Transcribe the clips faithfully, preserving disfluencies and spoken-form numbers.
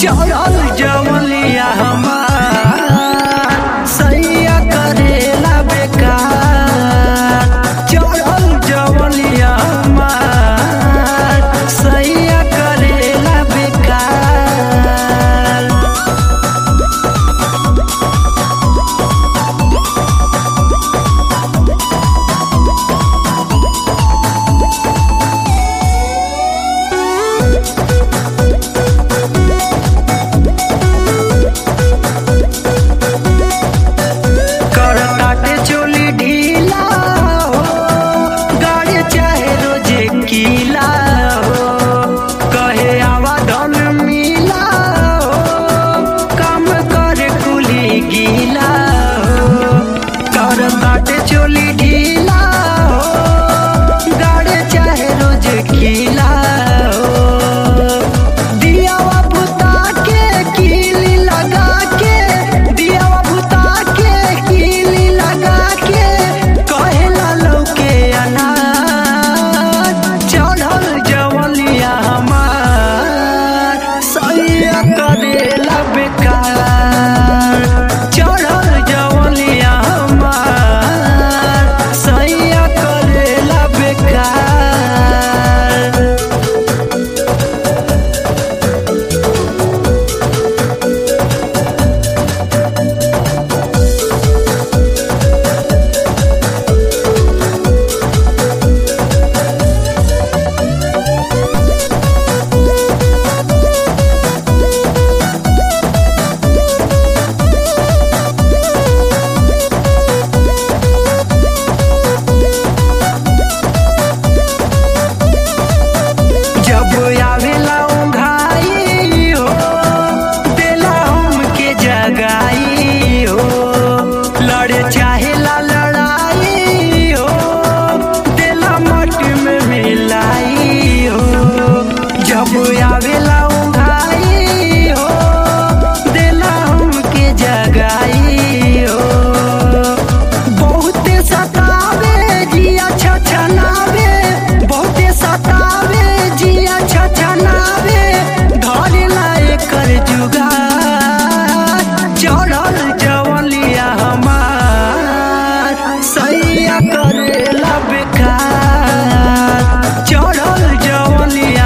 चढ़ल जवलिया हमार सैया करेला बेकार। चढ़ल जवलिया हमार सैया करेला बेकार। चोली ढीला हो गाड़े चाहे रोज खीला हो। दियावा बुता के कीली लगा के दियावा बुता के कीली लगा के कहेला लौके अनार। चढ़ल जवलिया हमार सैया करेला बेकार। चढ़ल जवलिया आवेला उंघाई हो देला हमके जगाई हो। बहुते सतावे जिया छछनावे बहुते सतावे जिया छछनावे धरेला एकर जुगार। चढ़ल जवलिया हमार सैया करेला बेकार। चढ़ल जवलिया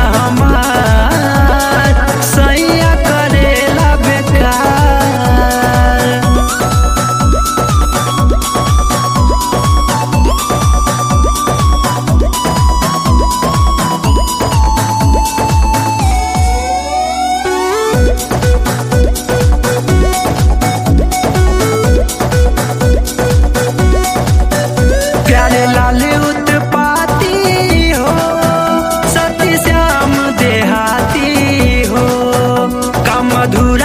प्यारे लाल उत्पाती हो सती श्याम देहाती हो। का मधुरा